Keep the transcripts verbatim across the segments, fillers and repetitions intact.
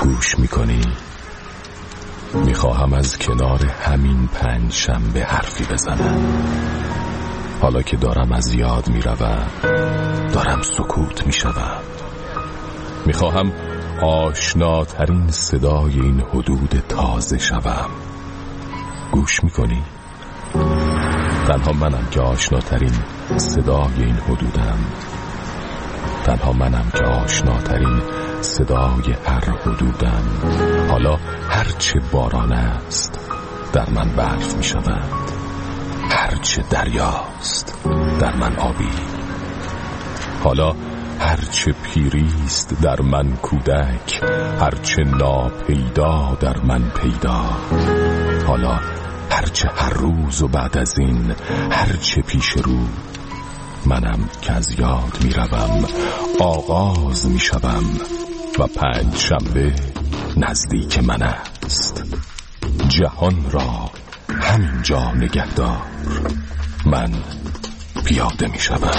گوش میکنی؟ میخواهم از کنار همین پنج شنبه حرفی بزنم. حالا که دارم از یاد میروم، دارم سکوت میشوم. میخواهم آشناترین صدای این حدود تازه شوم. گوش میکنی؟ تنها منم که آشناترین صدای این حدودم. تنها منم که آشناترین صدای هر حدودم. حالا هرچه باران است در من برف می شود، هرچه دریاست در من آبی. حالا هرچه پیریست در من کودک، هرچه ناپیدا در من پیدا. حالا هرچه هر روز و بعد از این هرچه پیش رو، منم که از یاد می روم، آغاز می شوم و پنج شنبه نزدیک من است. جهان را همینجا نگهدار، من پیاده می شوم.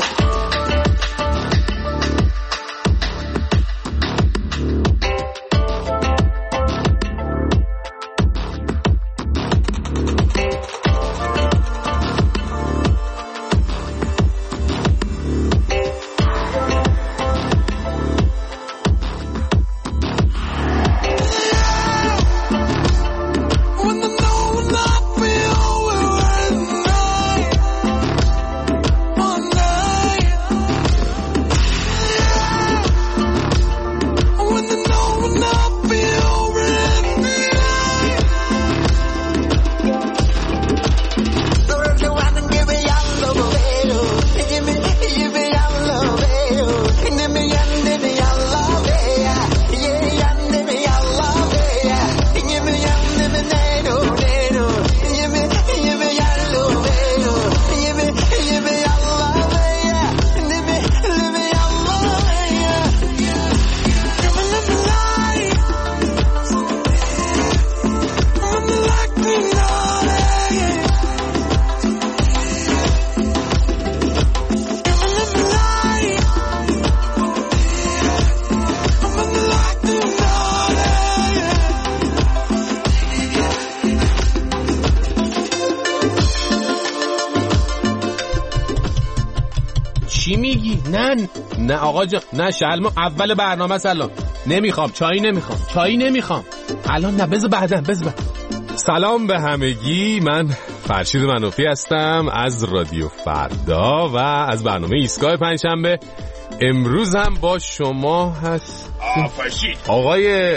چی میگی؟ نه نه آقا جان، نه شلما اول برنامه. سلام، نمیخوام چایی، نمیخوام چایی، نمیخوام الان، نه بذار بعدن، بذار. سلام به همگی، من فرشید منوفی هستم از رادیو فردا و از برنامه ایستگاه پنجشنبه. امروز هم با شما هست فرشید آقای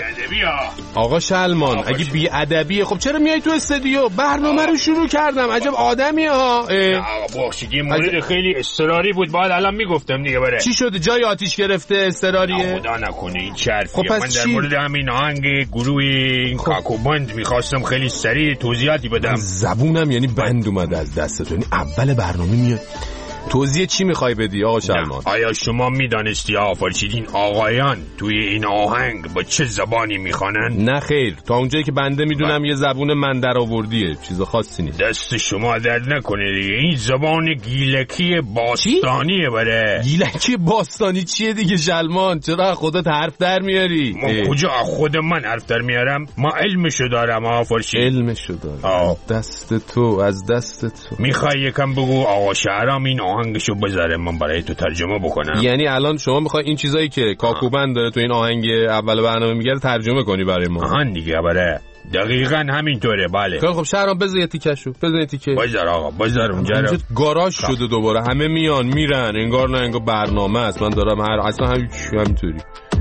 آقا شلمان. اگه بی ادبیه خب چرا میای تو استودیو؟ برنامه رو شروع کردم. عجب آدمی ها. بخشید این مورد خیلی اضطراری بود، باید الان میگفتم دیگه. بره چی شده؟ جای آتیش گرفته؟ اضطراریه؟ خدا نکنه این چرفیه. خب من در چی؟ مورد همین آهنگ گروه این خب. کاکوبند میخواستم خیلی سریع توضیحاتی بدم. زبونم یعنی بند اومده از دستتون. یعنی اول برنامه میاد توضیح چی میخوای بدی آقا شلمان؟ آیا شما میدانستی آقا فرشید این آقایان توی این آهنگ با چه زبانی میخوانن؟ نه خیر، تا اونجایی که بنده میدونم یه زبون من در آوردیه، چیز خاصی نیست. دست شما درد نکنه دیگه. این زبان گیلکی باستانیه. بره گیلکی باستانی چیه دیگه شلمان؟ چرا خودت حرف در میاری؟ ما کجا خود من حرف در میارم؟ ما علمشو دارم آقا فرشید. علمشو دارم؟ دست تو، از دست تو. میخوای یکم بگو آقا شهرام این آهنگشو بذاره من برای تو ترجمه بکنم؟ یعنی الان شما میخوای این چیزایی که کاکوبند داره تو این آهنگ اول برنامه میگه ترجمه کنی برای ما؟ آهن دیگه. بره دقیقاً همینطوره. بله خب شهرام بذار یه تیکشو، بذار یه تیکه. بذار آقا، بذار اونجا رو. گاراژ شده دوباره، همه میان میرن، انگار نه انگار برنامه است. من دارم هر اصلا همینطوری.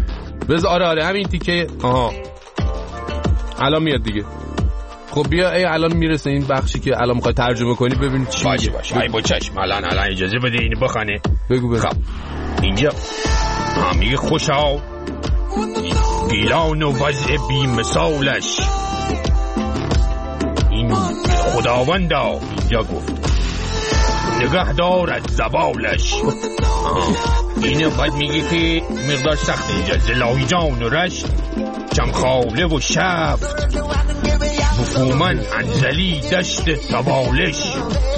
بذار آره آره همین تیکه. آها الان میاد دیگه. خب بیا ای الان میرسه این بخشی که الان میخوای ترجمه کنی، ببین چی میگه. باشه باشه ای با چشم. الان الان اجازه بده اینو بخونه. بگو بگو. خب اینجا میگه خوشا گیلان و وضع بی مثالش، این خداوندا اینجا گفت نگه دار از زوالش. اینه باید میگه که مقدار سخت اینجا زلاهی جان و رشت، چمخاله و شفت، مفهومن انزلی دشت تبالش.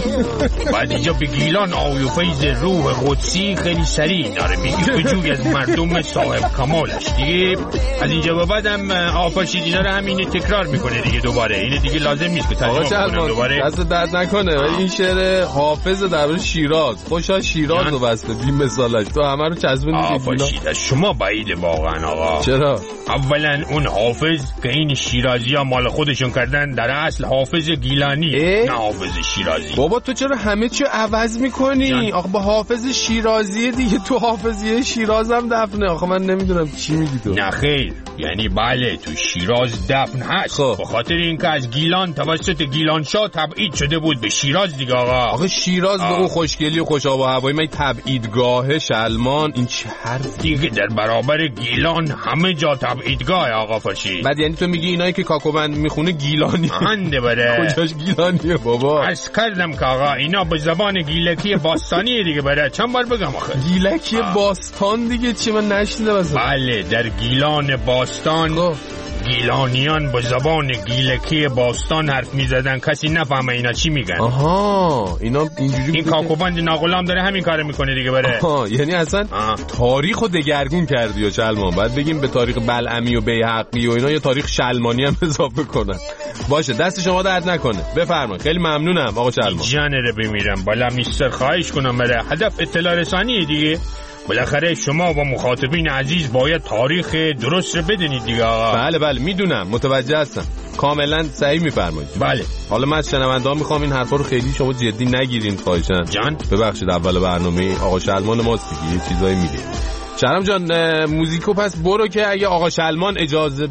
بعد اینجا به گیلان آی و فیض روح قدسی خیلی سریع داره میگه بجوی از مردم صاحب کمالش دیگه. از اینجا به بعدم آفاشید اینا رو همینه تکرار میکنه دیگه دوباره. اینه دیگه لازم نیست که ترجمه کنم دوباره. دست درد نکنه. ولی این شعر حافظ در شیراز، خوشا شیراز رو بسته بی مثالش. تو همه رو چسبوندی که آفاشید شما بعیده واقعا آقا. چرا؟ اولا اون حافظ که این شیرازی ها مال خودشون کردن در اصل حافظ گیلانی نه حافظ شیرازی. بابا تو چرا همه چی عوض میکنی؟ آخه با حافظ شیرازی دیگه تو حافظیه شیراز هم دفنه. آخه من نمیدونم چی میگی تو. نه خیر، یعنی بله تو شیراز دفن هست به خاطر اینکه از گیلان توسط گیلانشاه تبعید شده بود به شیراز دیگه آقا. آخه شیراز به اون خوشگلی و خوش آب و هوایی من تبعیدگاه شلمان این چه حرف دیگه در برابر گیلان همه جا تبعیدگاه آقا فرشید. بعد یعنی تو میگی اینایی که کاکوبند میخونه گیلانی هنده بره. کجاش گیلانیه بابا؟ عرض کردم که آقا اینا به زبان گیلکی باستانی دیگه بره. چند بار بگم آخه گیلکی باستان دیگه چی من نشنیدم اصلا. بله در گیلان باستان گو. گیلانیان با زبان گیلکی باستان حرف میزدن، کسی نفهمه اینا چی میگن. آها اینا اینجوری این کاکوبند ناغلام داره همین کارو میکنه دیگه بره. آها یعنی اصلا تاریخو دگرگون کردی یا شلمان. بعد بگیم به تاریخ بلعمی و بیهقی و اینا یه تاریخ شلمانی هم اضافه کنن. باشه دست شما درد نکنه. بفرمایید. خیلی ممنونم آقا شلمان. جانره بمیرم بالا میستر خواهش کنم بره. هدف اطلاع رسانی دیگه. بالاخره شما و مخاطبین عزیز باید تاریخ درست رو بدونید دیگه آقا. بله بله میدونم، متوجه هستم، کاملا صحیح میفرمایید. بله حالا من از شنونده‌ها میخوام این حرفا رو خیلی شما جدی نگیرین خواهشاً. جان ببخشید اول برنامه آقا شلمان ماست دیگه یه چیزایی میگه. شرم جان موزیکو پس برو که اگه آقا شلمان اجازه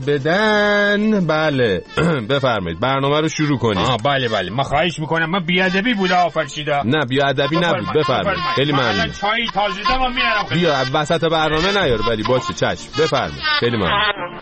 بدن. بله بفرمایید برنامه رو شروع کنید. آه بله بله ما خواهش میکنم. من بیادبی بوده آفرشیدا. نه بیادبی نبود. بفرمایید. خیلی ممنون. چای تازه دادم میارم. بیا وسط برنامه نیار ولی باشه چشم. بفرمایید. خیلی ممنون.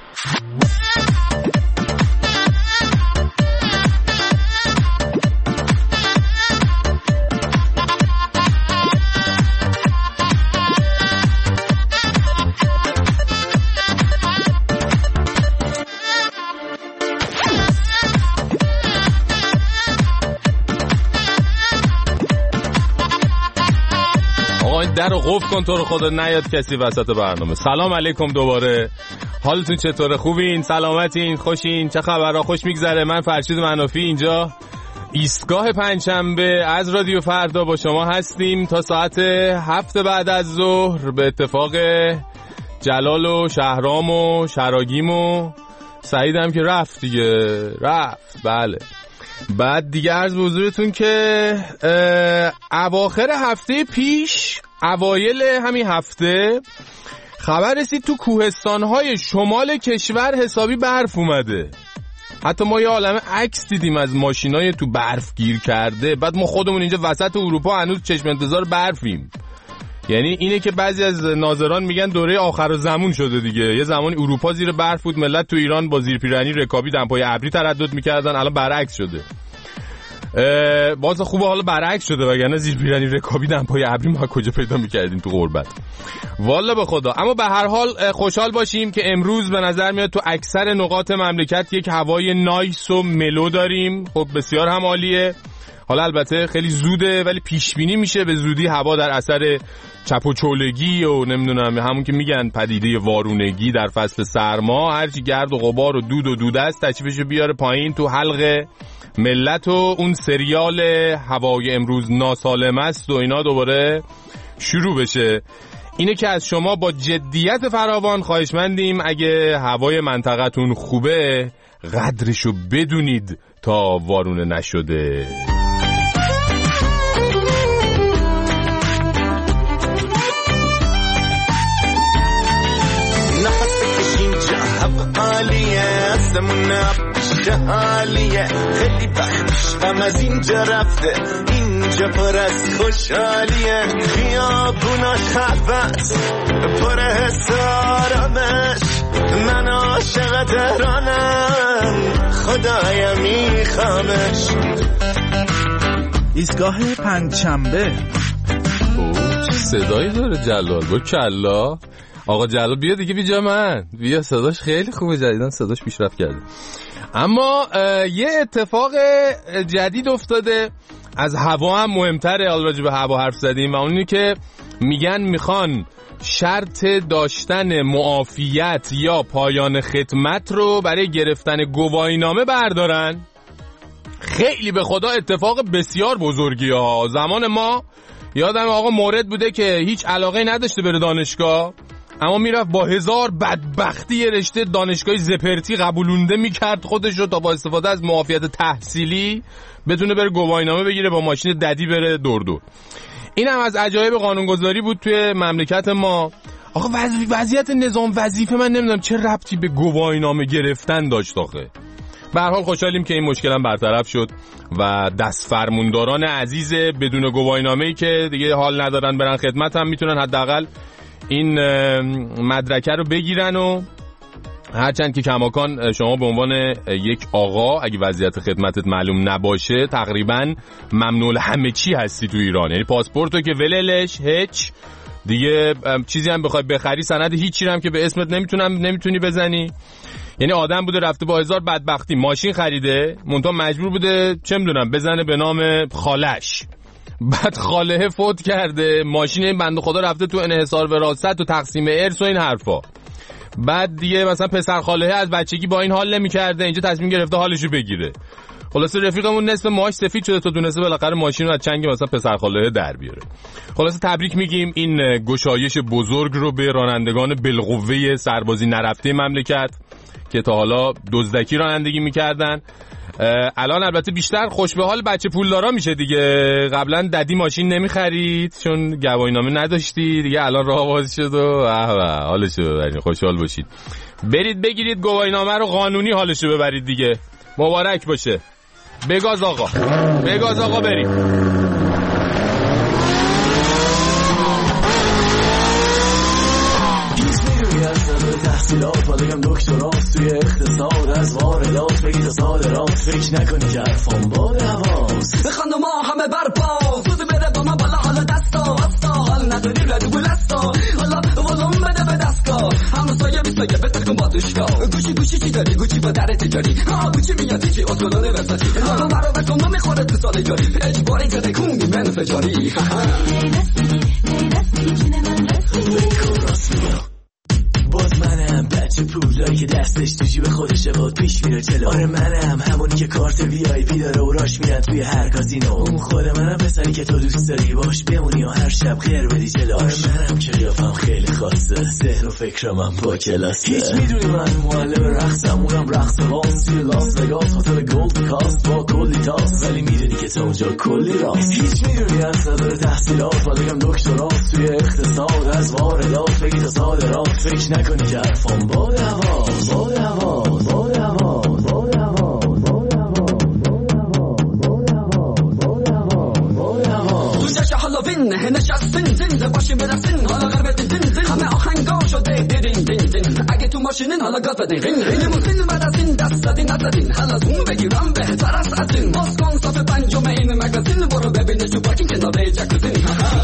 در رو قفل کن تو رو خدا نیاد کسی وسط برنامه. سلام علیکم دوباره. حالتون چطوره؟ خوبین؟ سلامتین؟ خوشین؟ چه خبرها؟ خوش میگذره؟ من فرشید منافی اینجا ایستگاه پنجشنبه از رادیو فردا با شما هستیم تا ساعت هفت بعد از ظهر. به اتفاق جلال و شهرام و شراگیم و سعیدم که رفت دیگه رفت. بله بعد دیگه عرض به حضورتون که اواخر هفته پیش اوایل همین هفته خبر رسید تو کوهستان‌های شمال کشور حسابی برف اومده. حتی ما یه عالمه عکس دیدیم از ماشینای تو برف گیر کرده. بعد ما خودمون اینجا وسط اروپا هنوز چشم انتظار برفیم. یعنی اینه که بعضی از ناظران میگن دوره آخر زمان شده دیگه. یه زمانی اروپا زیر برف بود، ملت تو ایران با زیرپیرنی رکابی دمپای ابری تردد میکردن، الان برعکس شده. باز خوبه حالا برعکس شده وگرنه زیرپیرنی رکابی دمپای ابری ما کجا پیدا میکردیم تو غربت والا به خدا. اما به هر حال خوشحال باشیم که امروز به نظر میاد تو اکثر نقاط مملکت یک هوای نایس و ملو داریم. خب بسیار هم عالیه. حالا البته خیلی زوده ولی پیش بینی میشه به زودی هوا در اثر چپ و چولگی و نمیدونم همون که میگن پدیده وارونگی در فصل سرما هرچی گرد و غبار و دود و دوده است تشریفشو بیاره پایین تو حلق ملت و اون سریال هوای امروز ناسالم است و اینا دوباره شروع بشه. اینه که از شما با جدیت فراوان خواهشمندیم اگه هوای منطقتون خوبه قدرشو بدونید تا وارونه نشده. حالیه خیلی بخش غم از اینجا رفته اینجا پر از خوشحالیه خیابوناش خلوت پر حس آرامش من عاشق تهرانم خدایا میخوامش. ایستگاه پنجشنبه. اوه چه صدایی داره جلال با کلا. آقا جلال بیا دیگه بیا من بیا صداش خیلی خوبه جدیدن صداش پیشرفت کرده. اما یه اتفاق جدید افتاده از هوا هم مهمتره. حالا راجع به هوا حرف زدیم و اونی که میگن میخوان شرط داشتن معافیت یا پایان خدمت رو برای گرفتن گواهینامه بردارن. خیلی به خدا اتفاق بسیار بزرگی ها. زمان ما یادم آقا مورد بوده که هیچ علاقه نداشته بره دانشگاه، اما میرفت با هزار بدبختی رشته دانشگاهی زپرتی قبولونده میکرد خودش رو تا با استفاده از معافیت تحصیلی بتونه بره گواهینامه بگیره با ماشین ددی بره دور دور. این هم از عجایب قانونگذاری بود توی مملکت ما. آخه وضعیت نظام وظیفه من نمیدونم چه ربطی به گواهینامه گرفتن داشت آخه. به هر حال خوشحالیم که این مشکل هم برطرف شد و دست فرمونداران عزیز بدون گواهینامه‌ای که دیگه حال ندارن برن خدمت هم میتونن حداقل این مدرکه رو بگیرن و هرچند که کماکان شما به عنوان یک آقا اگه وضعیت خدمتت معلوم نباشه تقریبا ممنوع همه چی هستی تو ایران. یعنی پاسپورتو که وللش هیچ دیگه، چیزی هم بخوای بخری سند هیچی هم که به اسمت نمیتونم نمیتونی بزنی. یعنی آدم بوده رفته با هزار بدبختی ماشین خریده، منتها مجبور بوده چه میدونم بزنه به نام خالش، بعد خاله فوت کرده، ماشین این بنده خدا رفته تو انحصار وراثت و تقسیم ارث و این حرفا. بعد دیگه مثلا پسر خاله از بچگی با این حال نمی‌کرده، اینجا تصمیم گرفته حالشو بگیره. خلاصه رفیقمون نصف ماهش سفید شده تا دونسته بالاخره ماشین رو از چنگ مثلا پسر خاله در بیاره. خلاصه تبریک میگیم این گشایش بزرگ رو به رانندگان بالقوه سربازی نرفته مملکت که تا حالا دزدکی رانندگی میکردن. الان البته بیشتر خوش به حال بچه پولدارا میشه دیگه. قبلا ددی ماشین نمیخرید چون گواهینامه نداشتی، دیگه الان راه باز شد و حالشو ببرید، خوشحال باشید. برید بگیرید گواهینامه رو قانونی حالشو ببرید دیگه. مبارک باشه. بگاز آقا، بگاز آقا برید. تحصیلات بالیم دکترات توی اقتصاد، از واردات بگید تا صادرات، فکر نکنی که حرفان باد حواس بخند و ما همه برپاس بوده بره با ما بالا حالا دستا وستا، حال نداری ردو گلستا حالا ولوم بده به دستگاه همه سایه بی سایه بتر کن با دوشگاه. گوشی گوشی چی داری؟ گوشی با در تجاری ها گوشی میاد چی اتولانه وسطی حالا برا بکن ما میخوره تو سال جاری اجباری زده کنی من فجاری باز منم بچه پولایی که دستش تو جیب خودشه باد پیش میره جلو. آره منم همونی که کارت وی آی پی داره و راش میاد توی هر کازینو. اون خود منم پسری که تو دوست داری باش بمونی و هر شب خیر بدی جلو. آره منم که قیافم خیلی خاصه، ذهن و فکرم هم با کلاسه. هیچ میدونی من معلم رقصم، اونم رقص وانس توی لاس وگاس، هتل گولد کاست با کلی تاس، ولی میدونی که تا اونجا کلی راست. هیچ میدونی از نداره تحصیلات بالیم دکترات توی اقتصاد، از واردات بگید تا صادرات، فکر نکنی که حرفان باد حواس باد حواس باد حواس باد حواس باد حواس تو چش هالووین نشستین زنده باشیم برسین حالا غرب دین دین همه آهنگا شده دیدین دین دین اگه تو ماشینین حالا گاز بدین رین رین موسین بعد از این دست زدین نزدین حالا زوم بگیرم بهتر است از این باز کن صفحه پنجم این مگزین برو ببینش تو پارکینگ کنار جکوزین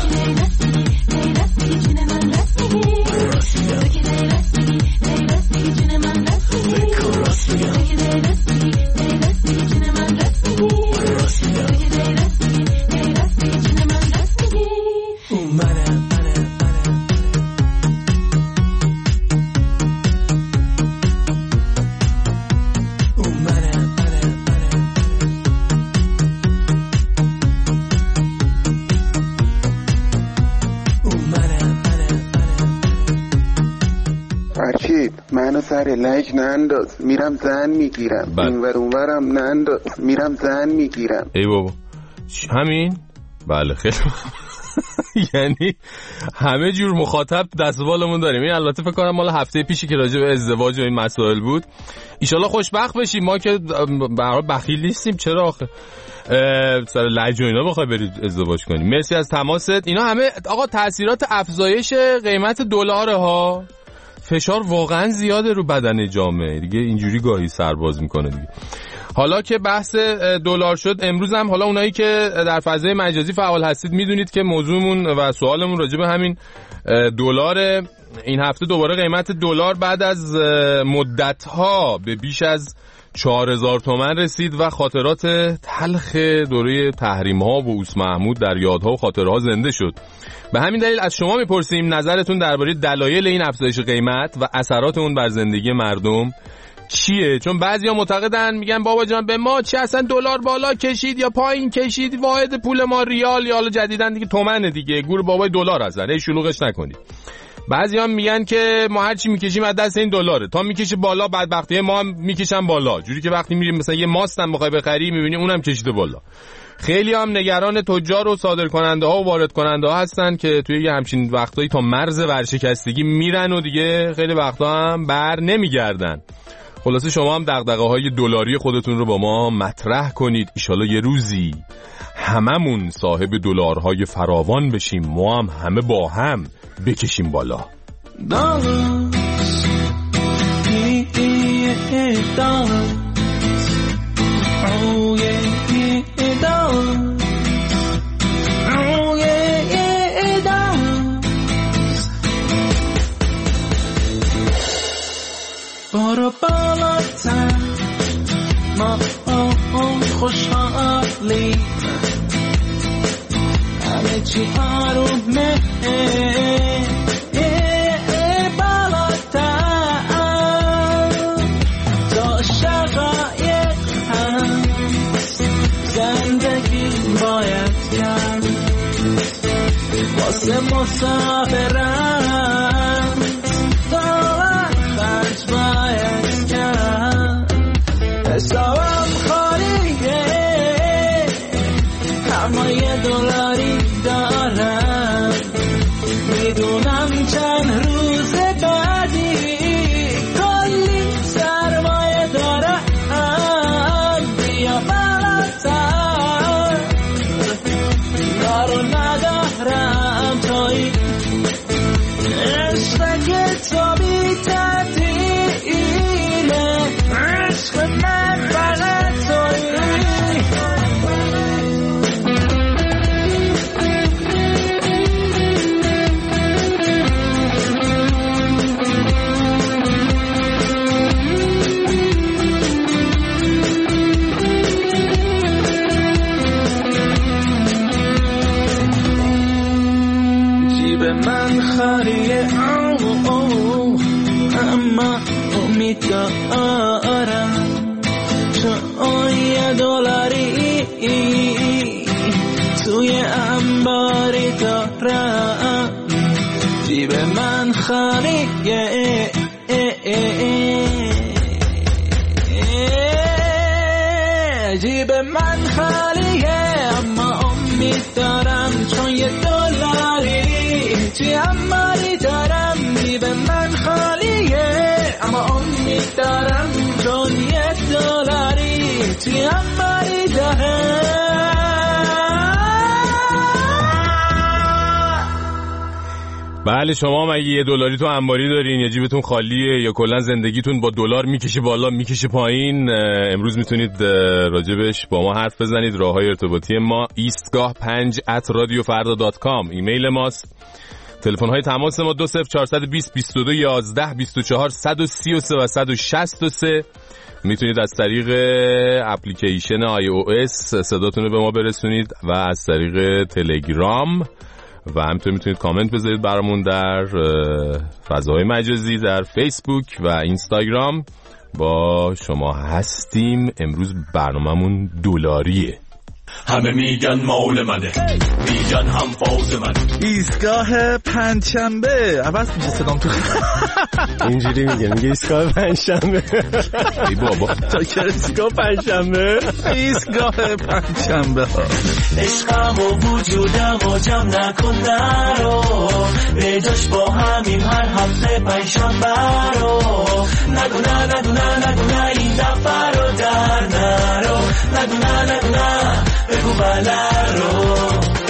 منو سر لج ننداز میرم زن میگیرم، اینور اونورم ننداز میرم زن میگیرم. ای بابا همین؟ بله خیلی یعنی همه جور مخاطب دستبالمون داریم. این البته فکر کنم مال هفته پیشی که راجع به ازدواج و این مسائل بود. ایشالله خوشبخت بشیم. ما که برای بخیل نیستیم. چرا آخه سر لج و اینا بخوای برید ازدواج کنیم. مرسی از تماست. اینا همه آقا تاثیرات افزایش قیمت دلار ها. فشار واقعا زیاده رو بدن جامعه دیگه، اینجوری گاهی سرباز میکنه دیگه. حالا که بحث دلار شد، امروز هم حالا اونایی که در فضای مجازی فعال هستید میدونید که موضوعمون و سوالمون راجع به همین دلار این هفته دوباره قیمت دلار بعد از مدت‌ها به بیش از چهار هزار تومان رسید و خاطرات تلخ دوره تحریم‌ها و اوس محمود در یادها و خاطرها زنده شد. به همین دلیل از شما میپرسیم نظرتون درباره دلایل این افزایش قیمت و اثرات اون بر زندگی مردم چیه؟ چون بعضیا معتقدن میگن بابا جان به ما چه، اصلا دلار بالا کشید یا پایین کشید، واحد پول ما ریال، یا حالا جدیدن دیگه تومنه دیگه، گور بابای دلار هستن، ای شلوغش نکنید. بعضیا میگن که ما هر چی میکشیم از دست این دلاره، تا میکشه بالا بدبختی ما هم میکشن بالا، جوری که وقتی میریم مثلا یه ماست هم بخوای بخری میبینی اونم کشیده بالا. خیلی هم نگران تجار و صادرکننده ها و وارد کننده ها هستن که توی یه همچین وقتایی تا مرز ورشکستگی میرن و دیگه خیلی وقتا هم بر نمیگردن. خلاصه شما هم دغدغه‌های دلاری خودتون رو با ما مطرح کنید. ایشالا یه روزی هممون صاحب دلارهای فراوان بشیم، ما هم همه با هم بکشیم بالا. برو بالاتر ما خوشحالی همه چی آرومه بالاتر تا شقایق هست زندگی باید کرد واسه مسافرم باید کرد حسابم خالیه اما یه دلاری دارم میدونم چند روز بعدی کلی سرمایه دارم بیا بالاتر کارو ندارم توی عشق که تو بی تعطیله عشق من فقط توی جیب من خالیه اما امید دارم چون یه دلاری توی انباری دارم جیب من خالیه جیب من خالیه اما امید دارم چون یه دلاری توی انباری دارم جیب من خالیه اما امید دارم چون یه دلاری توی انباری دارم. بله شما مگه یه دلاری تو انباری دارین یا جیبتون خالیه یا کلا زندگیتون با دلار میکشه بالا میکشه پایین؟ امروز میتونید راجبش با ما حرف بزنید. راههای ارتباطی ما ایستگاه پنج ات رادیو فردا دات کام ایمیل ماست. تلفن های تماس ما دو صفر چهارصد و بیست بیست و دو یازده بیست و چهار صد و سی و سه و صد و شصت و سه. میتونید از طریق اپلیکیشن آی او اس صداتون رو به ما برسونید و از طریق تلگرام و همینطور میتونید کامنت بذارید برامون در فضاهای مجازی در فیسبوک و اینستاگرام. با شما هستیم. امروز برنامه‌مون دلاریه. همه میگن مال منه میگن هم فاز من. ایستگاه پنجشنبه عوض میشه صدام تو اینجوری میگه میگه ایستگاه پنجشنبه. ای بابا تا که ایستگاه پنجشنبه ایستگاه پنجشنبه عشقم و وجودم و جمع نکن نرو بجاش با همین هر هفته پنجشنبه رو نگو نه نگو نه نگو نه این دفعه رو در نرو نگو نه نگو نه بگو بله رو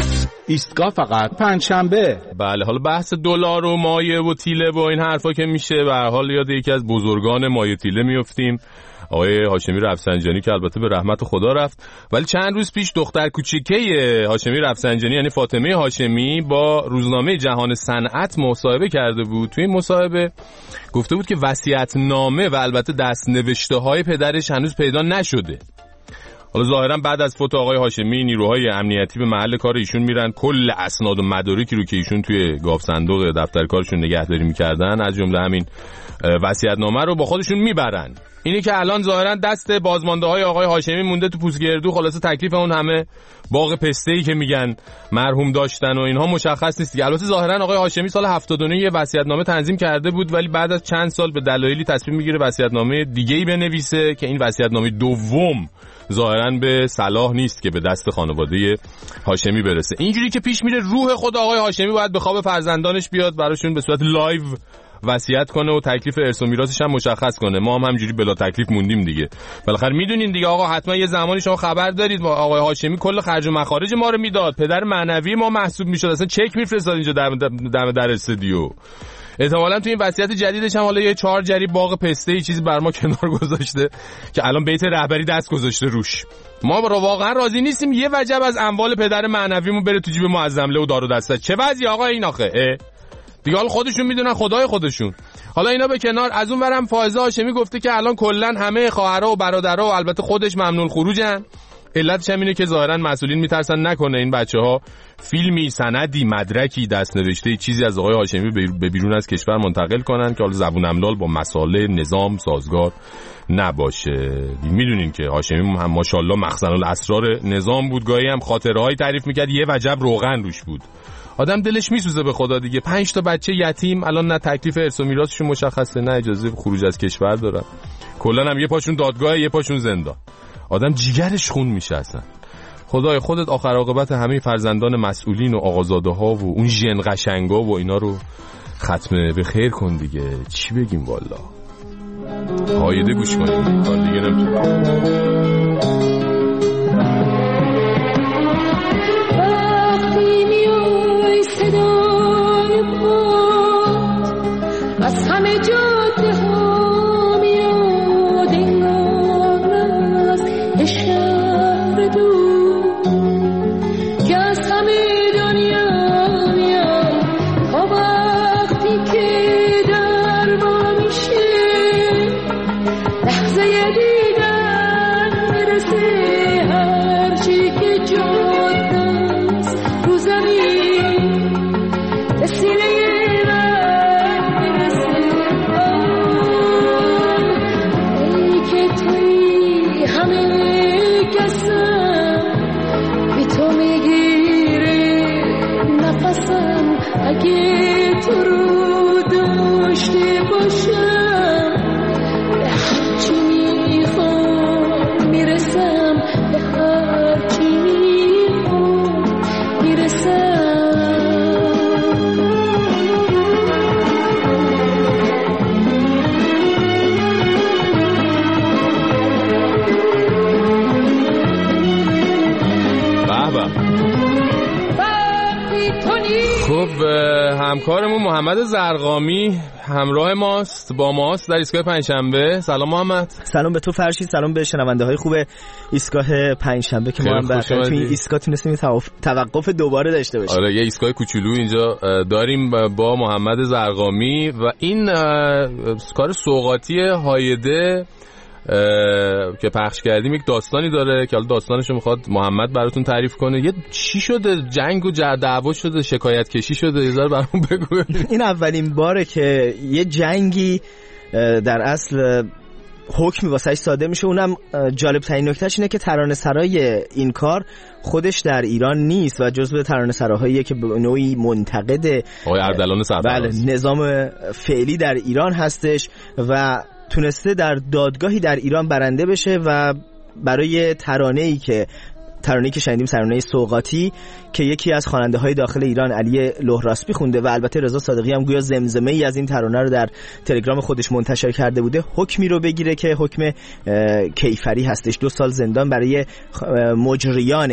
ایستگاه فقط پنجشنبه. بله، حالا بحث دلار و مایه و تیله و این حرفا که میشه، به هر حال یاد یکی از بزرگان مایه تیله میافتیم، آقای هاشمی رفسنجانی که البته به رحمت خدا رفت. ولی چند روز پیش دختر کوچیکه هاشمی رفسنجانی یعنی فاطمه هاشمی با روزنامه جهان صنعت مصاحبه کرده بود. توی این مصاحبه گفته بود که وصیت‌نامه و البته دست‌نوشته‌های پدرش هنوز پیدا نشده. حالا ظاهرا بعد از فوت آقای هاشمی نیروهای امنیتی به محل کار ایشون میرن، کل اسناد و مدارکی رو که ایشون توی گاف صندوق دفتر کارشون نگهداری میکردن از جمله همین وصیت‌نامه رو با خودشون میبرن. اینی که الان ظاهرا دست بازمانده‌های آقای هاشمی مونده تو پوستگردو. خلاصه تکلیف اون همه باغ پسته‌ای که میگن مرحوم داشتن و اینها مشخص نیست. البته ظاهرا آقای هاشمی سال هفتاد و نه یه وصیت‌نامه تنظیم کرده بود، ولی بعد از چند سال به دلایلی تصمیم میگیره وصیت‌نامه دیگه‌ای بنویسه که این وصیت‌نامه دوم ظاهرا به صلاح نیست که به دست خانواده هاشمی برسه. اینجوری که پیش میره روح خود آقای هاشمی باید به خواب فرزندانش بیاد، براشون به صورت لایو وصیت کنه و تکلیف ارث و میراثش هم مشخص کنه. ما هم همینجوری بلا تکلیف موندیم دیگه. بالاخره میدونین دیگه آقا، حتما یه زمانی شما خبر دارید آقای هاشمی کل خرج و مخارج ما رو میداد، پدر معنوی ما محسوب میشد، اصلا چک میفرستاد اینجا دم دم در استودیو. احتمالاً تو این وصیت جدیدش هم حالا یه چهار جری باغ پسته ای چیزی بر ما کنار گذاشته که الان بیت رهبری دست گذاشته روش. ما رو واقعا راضی نیستیم یه وجب از اموال پدر معنویمون بره تو جیب معظمله و دار و دسته. چه وضعی آقا این آخه؟ دیگه حالا خودشون میدونن، خدای خودشون. حالا اینا به کنار، از اون ورم فائزه هاشمی گفته که الان کلا همه خواهرها و برادرها و البته خودش ممنون خروجن. علتش هم اینه که ظاهرا مسئولین میترسن نکنه این بچه‌ها فیلمی، سندی، مدرکی، دست‌نوشته چیزی از آقای هاشمی به بیرون از کشور منتقل کنن که حالا زبون املال با مسائل نظام سازگار نباشه. میدونین که هاشمی هم ماشاءالله مخزن الاسرار نظام بود، گاهی هم خاطره‌های تعریف میکرد، یه وجب روغن روش بود. آدم دلش میسوزه به خدا دیگه. پنج تا بچه یتیم الان نه تکلیف ارث و میراثشون مشخصه، نه اجازه خروج از کشور دارن. کلا هم یه پاشون دادگاه، یه پاشون زندان. آدم جیگرش خون میشه اصلا. خدای خودت آخر عاقبت همه فرزندان مسئولین و آقازاده‌ها و اون ژن قشنگا و اینا رو ختمه به خیر کن دیگه. چی بگیم والا. هایده گوش کنیم کار دیگه نمیشه. از همه جاده ها میاد انگار از شهر دور که از همه دنیا میاد تا وقتی که در ما میشه لحظه دیدن میرسه هرچی که جاده است رو زمین به سینه اگه تو رو داشته باشم به هرچی میخوام میرسم، به هرچی میخوام میرسم. خب همکارمون محمد زرقامی همراه ماست، با ماست در ایستگاه پنجشنبه. سلام محمد. سلام به تو فرشید، سلام به شنونده های خوب ایستگاه پنجشنبه که ما هم برای توی ایستگاه تونستیم توقف دوباره داشته باشیم. آره یه ایستگاه کوچولو اینجا داریم با محمد زرقامی و این کار سوغاتی هایده که پخش کردیم یک داستانی داره که حالا داستانشو میخواد محمد براتون تعریف کنه. یه چی شده؟ جنگ و دعوا شده، شکایت کشی شده، یه ذره برامون بگو. این اولین باره که یه جنگی در اصل حکمی واسش صادر میشه. اونم جالب ترین نکتهش اینه که ترانه‌سرای این کار خودش در ایران نیست و جزو ترانه‌سراهاییه که به نوعی منتقد آقای اردلان سرفراز بله نظام فعلی در ایران هستش و تونسته در دادگاهی در ایران برنده بشه و برای ترانه‌ای که ترانه‌ای که شنیدیم، ترانه سوغاتی که یکی از خواننده‌های داخل ایران علی لهراسبی خونده و البته رضا صادقی هم گویا زمزمه‌ای از این ترانه رو در تلگرام خودش منتشر کرده بوده، حکمی رو بگیره که حکم کیفری هستش، دو سال زندان برای مجریان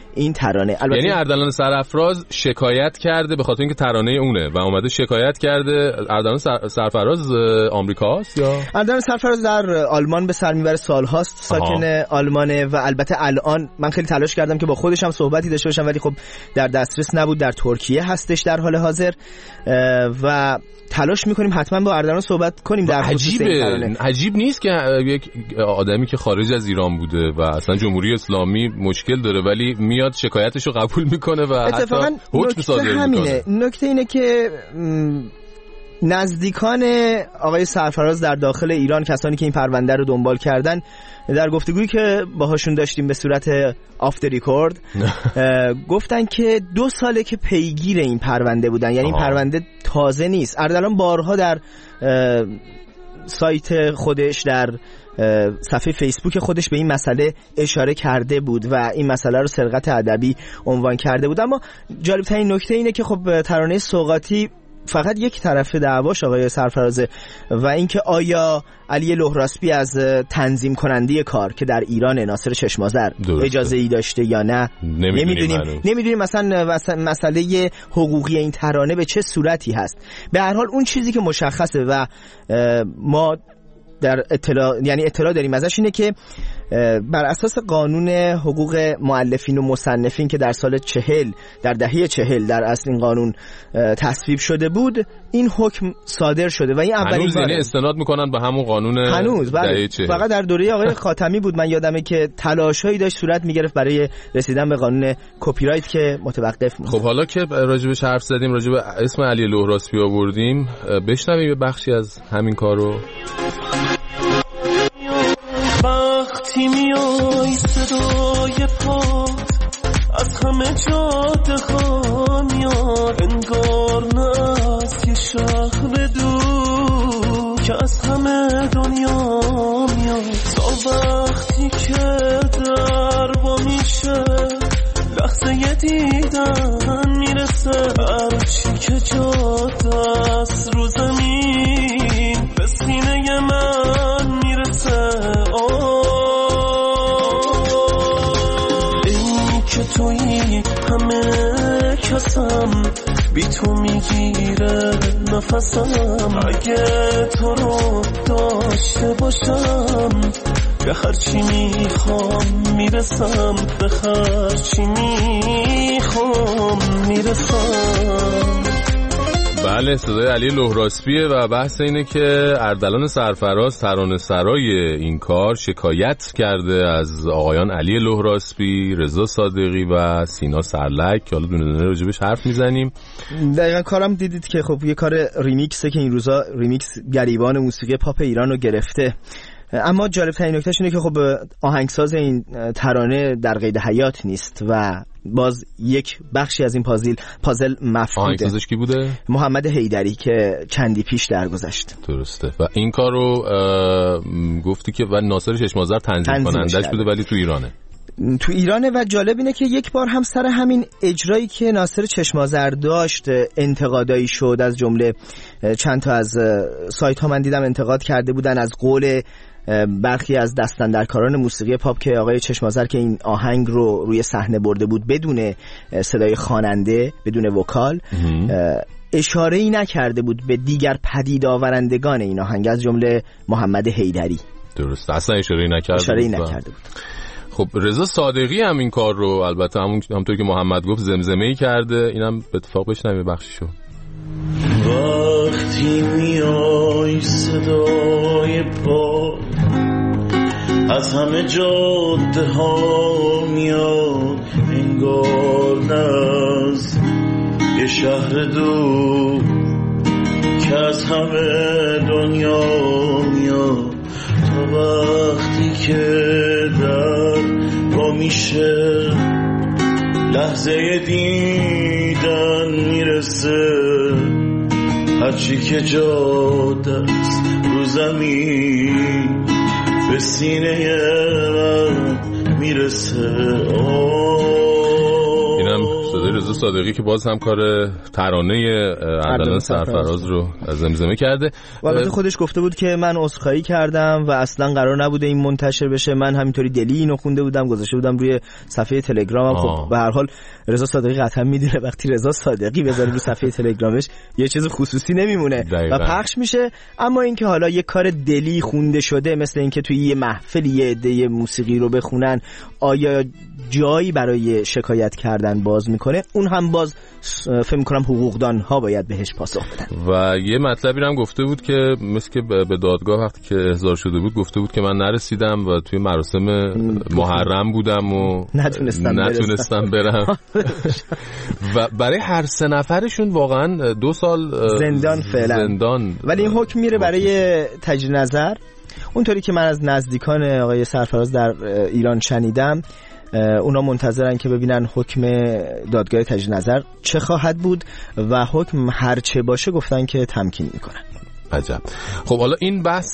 این ترانه. البته یعنی اردلان سرافراز شکایت کرده به خاطر اینکه ترانه اونه و اومده شکایت کرده. اردلان سر... سرفراز آمریکاست یا اردلان سرفراز در آلمان به سر میبره، سالهاست ساکن آها. آلمانه و البته الان من خیلی تلاش کردم که با خودش هم صحبتی داشته باشم ولی خب در دسترس نبود. در ترکیه هستش در حال حاضر و تلاش میکنیم حتما با اردلان صحبت کنیم در خصوص این ترانه. عجیب نیست که یک آدمی که خارج از ایران بوده و اصلا جمهوری اسلامی مشکل داره ولی میاد شکایتشو قبول میکنه و اتفاقا حتی حکم صادر میکنه. نکته اینه که نزدیکان آقای سرفراز در داخل ایران، کسانی که این پرونده رو دنبال کردن، در گفتگویی که باهاشون داشتیم به صورت آفتر ریکورد گفتن که دو ساله که پیگیر این پرونده بودن، یعنی این پرونده تازه نیست. اردلان بارها در سایت خودش، در صفحه فیسبوک خودش به این مسئله اشاره کرده بود و این مسئله رو سرقت ادبی عنوان کرده بود. اما جالب‌ترین نکته اینه که خب ترانه سوغاتی فقط یک طرف دعواش آقای سرفرازه و اینکه آیا علی لهراسبی از تنظیم کننده کار که در ایران ناصر چشم‌آذر اجازه ای داشته یا نه نمیدونیم. نمیدونیم مثلا مسئله حقوقی این ترانه به چه صورتی هست. به هر حال اون چیزی که مشخصه و ما در اطلاع یعنی اطلاع داریم ازش اینه که بر اساس قانون حقوق مؤلفین و مصنفین که در سال چهل در دهه چهل در اصل این قانون تصویب شده بود، این حکم صادر شده و این اولین بار استناد میکنن به همون قانون هنوز دهه چهل. فقط در دوره آقای خاتمی بود من یادمه که تلاشایی داشت صورت میگرفت برای رسیدن به قانون کپی رایت که متوقف موند. خب حالا که راجبش حرف زدیم، راجب اسم علی لهراسبی آوردیم، بشنویم بخشی از همین کارو. وقتی میای صدای پات از همه جاده ها میاد، انگار نه از یه شهر دور که از همه دنیا میاد. تا وقتی که در وا میشه لحظه یه دیدن میرسه، هرچی که جاده است رو زمین به سینه من میرسه. این که تویی همه کسم، بی تو میگیره نفسم. اگه تو رو داشته باشم به هرچی میخوام میرسم، به هرچی میخوام میرسم. بله، صدای علی لهراسبیه و بحث اینه که اردلان سرفراز ترانه سرای این کار شکایت کرده از آقایان علی لهراسبی، رضا صادقی و سینا سرلک که حالا دونه دونه راجبش حرف میزنیم. دقیقاً کارم دیدید که خب یه کار ریمیکسه که این روزا ریمیکس گریبان موسیقی پاپ ایران رو گرفته. اما جالب ترین نکتهش اینه که خب آهنگساز این ترانه در قید حیات نیست و باز یک بخشی از این پازل پازل مفقوده. آهنگسازش کی بوده؟ محمد حیدری که چندی پیش درگذشت. درسته. و این کارو گفتی که و ناصر چشم‌آذر تنظیم کنندش بوده ولی تو ایرانه. تو ایرانه و جالب اینه که یک بار هم سر همین اجرایی که ناصر چشم‌آذر داشت انتقادایی شد. از جمله چند تا از سایت ها من دیدم انتقاد کرده بودن از قول برخی از دستاندرکاران موسیقی پاپ که آقای چشم‌آذر که این آهنگ رو روی صحنه برده بود بدون صدای خواننده، بدون وکال، اشاره‌ای نکرده بود به دیگر پدید آورندگان این آهنگ از جمله محمد حیدری. درست، اصلا اشاره‌ای نکرده اشاره‌ای نکرده بود. خب رضا صادقی هم این کار رو البته همون همونطور که محمد گفت زمزمه‌ای کرده. اینم به اتفاق بشنویم بخشیشو. وقتی میای صدای پا از همه جاده ها میاد، انگار ناز یه شهر دور که از همه دنیا میاد. تا وقتی که در با میشه لحظه دیدن میرسه، هرچی که جاده است رو زمین به سینه من میرسه. اینم صدای رضا صادقی که باز هم کار ترانه اردلان سرفراز رو زمزمه کرده. البته خودش گفته بود که من عذرخواهی کردم و اصلا قرار نبوده این منتشر بشه، من همینطوری دلی اینو خونده بودم، گذاشته بودم روی صفحه تلگرامم. خب به هر حال رضا صادقی قطعا میدونه وقتی رضا صادقی بذاره رو صفحه تلگرامش یه چیز خصوصی نمیمونه و پخش میشه. اما اینکه حالا یه کار دلی خونده شده، مثل اینکه توی یه محفلی یه عده موسیقی رو بخونن، آیا جایی برای شکایت کردن باز میکنه؟ اون هم باز فکر میکنم حقوقدان ها باید بهش پاسخ بدن. و یه مطلبی هم گفته بود که مثل که به دادگاه وقتی که احضار شده بود گفته بود که من نرسیدم و توی مراسم محرم بودم و نتونستم, نتونستم برم. و برای هر سه نفرشون واقعا دو سال زندان فعلا زندان. ولی این حکم میره برای تجدید نظر. اونطوری که من از نزدیکان آقای سرفراز در ایران شنیدم، اونا منتظرن که ببینن حکم دادگاه تجدید نظر چه خواهد بود و حکم هر چه باشه گفتن که تمکین میکنن. عجب. خب حالا این بحث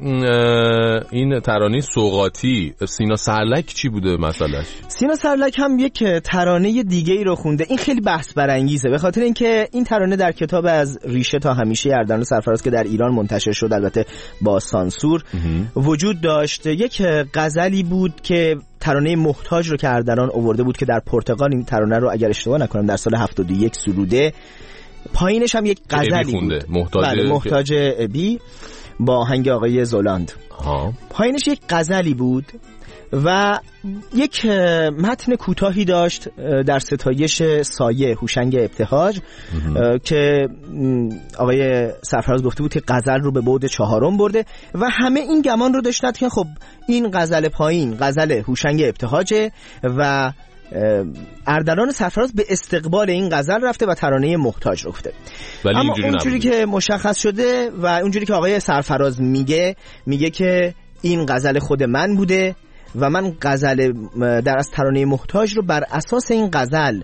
این ترانه سوغاتی سینا سرلک چی بوده مسئلهش؟ سینا سرلک هم یک ترانه دیگه ای رو خونده. این خیلی بحث برانگیزه به خاطر اینکه این ترانه در کتاب از ریشه تا همیشه اردلان سرفراز که در ایران منتشر شد، البته با سانسور، وجود داشت. یک غزلی بود که ترانه محتاج رو که اردلان آورده بود که در پرتغال این ترانه رو اگر اشتباه نکنم در سال هفتاد و یک سروده. پایینش هم یک غزلی بود، محتاج, بله، محتاج ابی با آهنگ آقای زولاند. ها. پایینش یک غزلی بود و یک متن کوتاهی داشت در ستایش سایه هوشنگ ابتهاج که آقای سرفراز گفته بود که غزل رو به بعد چهارم برده و همه این گمان رو داشتند که خب این غزل پایین غزل هوشنگ ابتهاجه و اردلان سرفراز به استقبال این غزل رفته و ترانه محتاج رفته. اما اونجوری که مشخص شده و اونجوری که آقای سرفراز میگه میگه که این غزل خود من بوده و من غزل در از ترانه محتاج رو بر اساس این غزل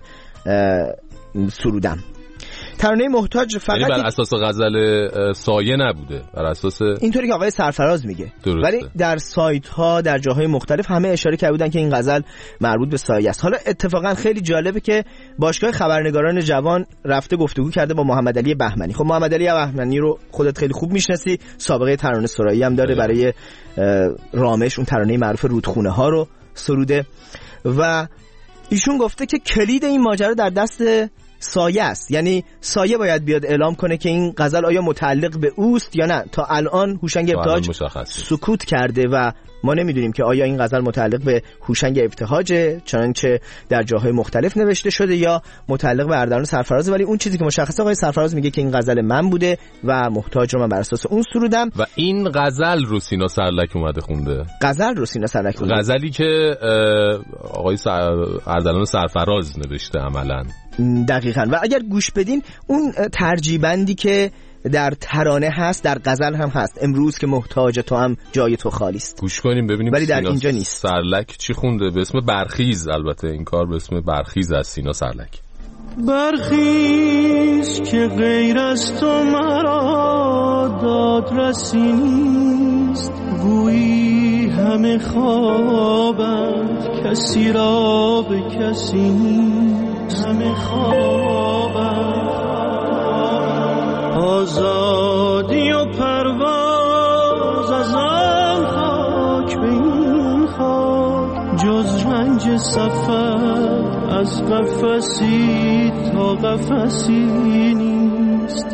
سرودم. ترانه محتاج فقط بر اساس غزل سایه نبوده، بر اساس اینطوری که آقای سرفراز میگه. ولی در سایت ها در جاهای مختلف همه اشاره کرده بودن که این غزل مربوط به سایه است. حالا اتفاقا خیلی جالبه که باشگاه خبرنگاران جوان رفته گفتگو کرده با محمد علی بهمنی. خب محمد علی بهمنی رو خودت خیلی خوب میشناسی، سابقه ترانه سرایی هم داره، برای رامش اون ترانه معروف رودخونه ها رو سروده و ایشون گفته که کلید این ماجرا در دست سایه است. یعنی سایه باید بیاد اعلام کنه که این غزل آیا متعلق به اوست یا نه. تا الان هوشنگ ابتهاج سکوت کرده و ما نمیدونیم که آیا این غزل متعلق به هوشنگ ابتهاجه چنانچه در جاهای مختلف نوشته شده یا متعلق به اردلان سرفراز. ولی اون چیزی که مشخصه آقای سرفراز میگه که این غزل من بوده و محتاج رو من بر اساس اون سرودم. و این غزل رو سینا سرلک اومده خونده. غزل رو سینا سرلک خونده. غزلی که آقای سر... اردلان سرفراز نوشته عملاً. دقیقاً. و اگر گوش بدین اون ترجیبندی که در ترانه هست در غزل هم هست، امروز که محتاج تو هم جای تو خالی است. گوش کنیم ببینیم. ولی در اینجا نیست. سرلک چی خونده به اسم برخیز؟ البته این کار به اسم برخیز از سینا سرلک. برخیز که غیر از تو مرا دادرسی نیست، گویی همه خوابند کسی را به کسی نیست، همه خوابند. آزادی و پرواز از آن خاک به این خاک، جز رنج سفر از قفسی تا قفسی نیست.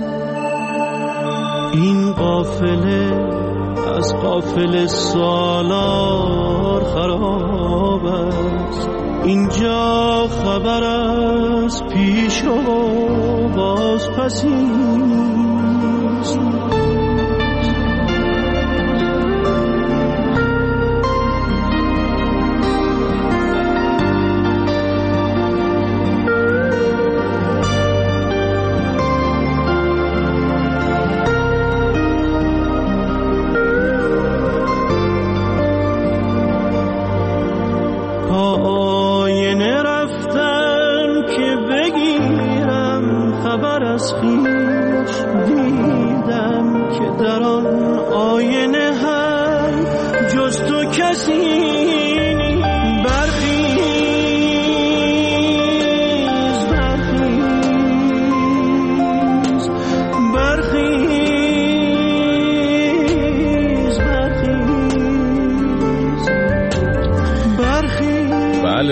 این قافله از قافله سالار خراب است، اینجا خبر از پیش و باز پسی نیست.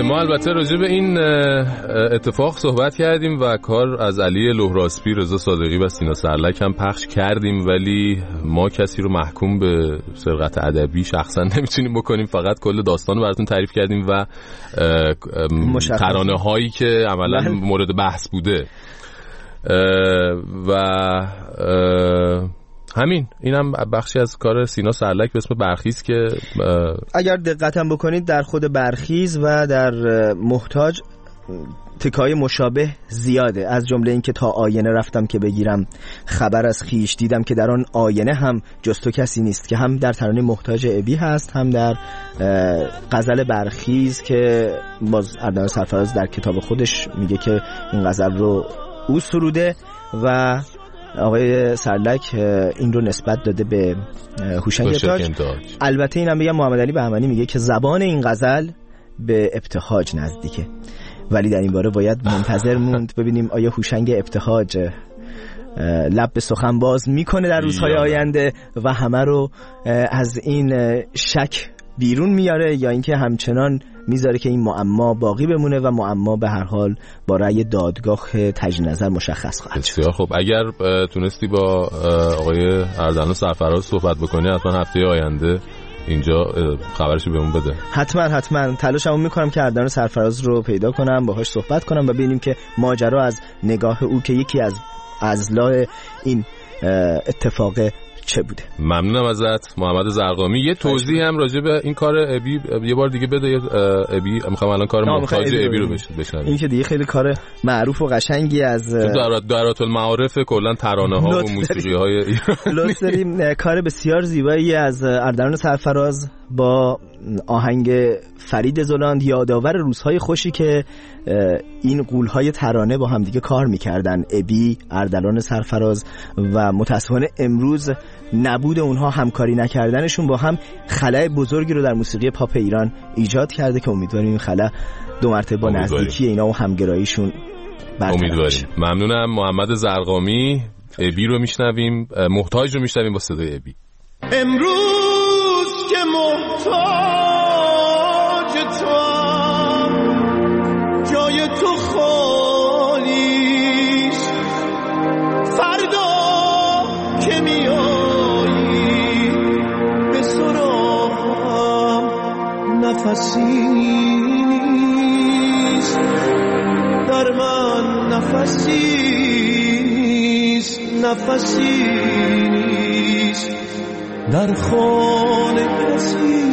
ما البته راجع به این اتفاق صحبت کردیم و کار از علی لهراسپی، رضا صادقی و سینا سرلک هم پخش کردیم، ولی ما کسی رو محکوم به سرقت ادبی شخصا نمیتونیم بکنیم. فقط کل داستان رو براتون تعریف کردیم و ترانه هایی که عملا مورد بحث بوده و همین. اینم بخشی از کار سینا سرلک به اسم برخیز که اگر دقت هم بکنید در خود برخیز و در محتاج تکای مشابه زیاده، از جمله این که تا آینه رفتم که بگیرم خبر از خیش، دیدم که در آن آینه هم جز تو کسی نیست، که هم در ترانه محتاج ابی هست، هم در غزل برخیز که باز اردلان سرفراز در کتاب خودش میگه که این غزل رو او سروده و آقای سرلک این رو نسبت داده به هوشنگ ابتهاج. البته اینم بگم محمد علی بهمنی میگه که زبان این غزل به ابتهاج نزدیکه، ولی در این باره باید منتظر موند ببینیم آیا هوشنگ ابتهاج لب به سخن باز میکنه در روزهای آینده و همه رو از این شک بیرون میاره، یا اینکه همچنان میذاره که این معما باقی بمونه و معما به هر حال با رأی دادگاه تجدید نظر مشخص خواهد شد. بسیار خب، اگر تونستی با آقای اردلان سرفراز صحبت بکنی حتما هفته آینده اینجا خبرشو بهمون بده. حتما حتما تلاشمو میکنم که اردلان سرفراز رو پیدا کنم، باهاش صحبت کنم و ببینیم که ماجرا از نگاه او که یکی از اضلاع این اتفاق چه بوده. ممنونم ازت محمد زرقامی. یه توضیح هم راجع به این کار ابی یه بار دیگه بده. ابی میخوام الان کار محتاج ابی رو بشنویم. این که دیگه خیلی کار معروف و قشنگی از دارات المعارف کلا ترانه ها و موسیقی های لطف داریم. کار بسیار زیبایی از اردلان سرفراز با آهنگ فرید زلاند، یادآور روزهای خوشی که این غول‌های ترانه با هم دیگه کار می‌کردن، ابی، اردلان سرفراز، و متأسفانه امروز نبود اونها، همکاری نکردنشون با هم خلأ بزرگی رو در موسیقی پاپ ایران ایجاد کرده که امیدواریم این خلأ دو مرتبه با نزدیکی اینا و همگراییشون برطرف بشه. ممنونم. محمد زرقامی. ابی رو میشنویم، محتاج رو میشنویم با صدای ابی. امروز که محتاج توام، جای تو خالیست، فردا که میایی به سراغم نفسی نیست، در من نفسی نیست، نفسی نیست، در خانه کسی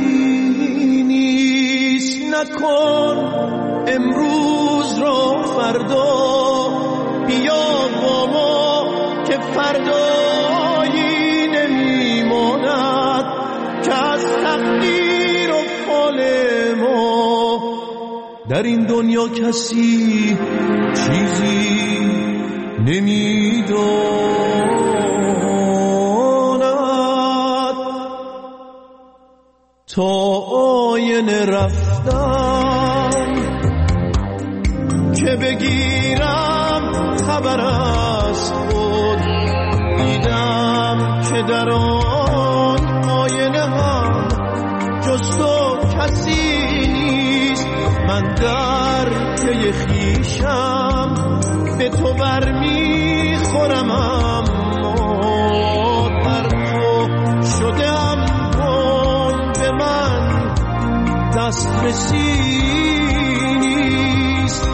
نیست. نکن امروز را فردا، بیا با ما که فردایی نمیماند که از تقدیر و فال ما. در این دنیا کسی چیزی نمیداند، تا آینه رفتم که بگیرم خبر از خود، دیدم که در آن آینه هم جز تو کسی نیست. من در پی خویشم به تو برمیخورم، اما در تو شدم، کن به من دسترسی نیست.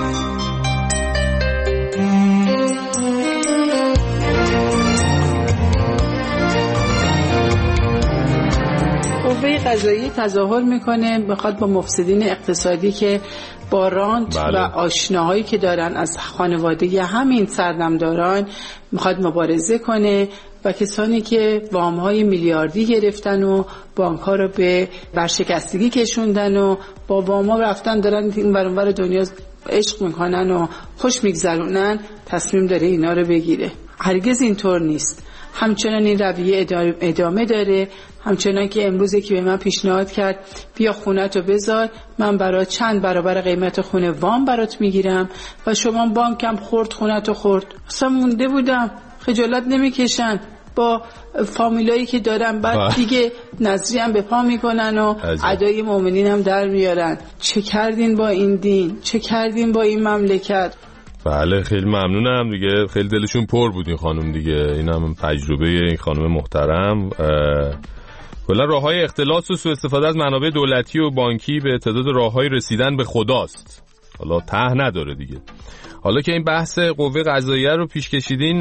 قوه قضاییه تظاهر میکنه، بخواد با مفسدین اقتصادی که با رانت بله. و آشناهایی که دارن از خانواده همین سردمداران میخواد مبارزه کنه و کسانی که وامهای میلیاردی گرفتن و بانک‌ها رو به ورشکستگی کشوندن و با وام‌ها رفتن دارن این ور اون ور دنیا عشق میکنن و خوش میگذرونن، تصمیم داره اینا رو بگیره. هرگز اینطور نیست. همچنان این رویه ادامه داره، همچنان که امروز یکی به من پیشنهاد کرد بیا خونتو بذار، من برای چند برابر قیمت خونه وام برات میگیرم و شما بانکم خورد خونتو خورد. اصلا مونده بودم، خجالت نمیکشن. با فامیلایی که دارن، بعد دیگه نظری هم به پا میکنن و ادای مؤمنین هم در میارن. چه کردین با این دین؟ چه کردین با این مملکت؟ بله خیلی ممنونم دیگه، خیلی دلشون پر بود این خانم دیگه. این هم تجربه این خانم محترم. کلا راههای اختلاس و سوء استفاده از منابع دولتی و بانکی به تعداد راههای رسیدن به خداست. حالا ته نداره دیگه. حالا که این بحث قوه قضاییه رو پیش کشیدین،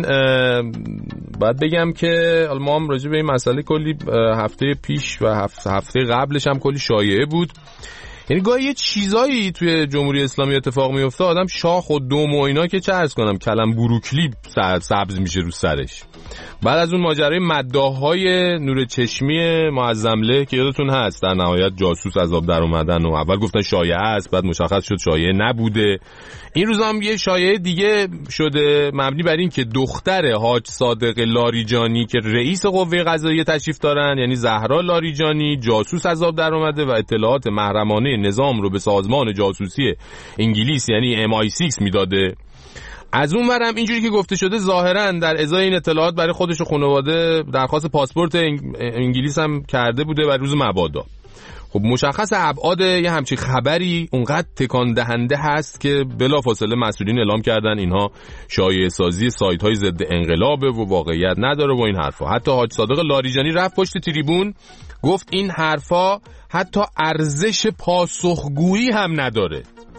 باید بگم که ما هم راجع به این مسئله کلی هفته پیش و هفته قبلش هم کلی شایعه بود. یعنی گاهی یه چیزایی توی جمهوری اسلامی اتفاق میفته، آدم شاخ و دم و اینا که چه عرض کنم کلم بروکلی سبز میشه رو سرش. بعد از اون ماجرای مداح‌های نور چشمی معظمله که یادتون هست در نهایت جاسوس از آب در اومدن و اول گفتن شایعه است، بعد مشخص شد شایعه نبوده. این روزا هم یه شایعه دیگه شده مبنی بر این که دختر حاج صادق لاریجانی که رئیس قوه قضاییه تشریف دارن، یعنی زهرا لاریجانی، جاسوس از آب در اومده و اطلاعات محرمانه نظام رو به سازمان جاسوسی انگلیس یعنی ام آی سیکس میداده. از اون ورم اینجوری که گفته شده ظاهرا در ازای این اطلاعات برای خودش و خانواده درخواست پاسپورت انگلیس هم کرده بوده و روز مبادا. خب مشخص ابعاد یه همچین خبری اونقدر تکان دهنده هست که بلافاصله مسئولین اعلام کردن اینها شایعه سازی سایت های ضد انقلابه و واقعیت نداره و این حرفا. حتی حاج صادق لاریجانی رفت پشت تریبون گفت این حرفا حتی ارزش پاسخگویی هم نداره.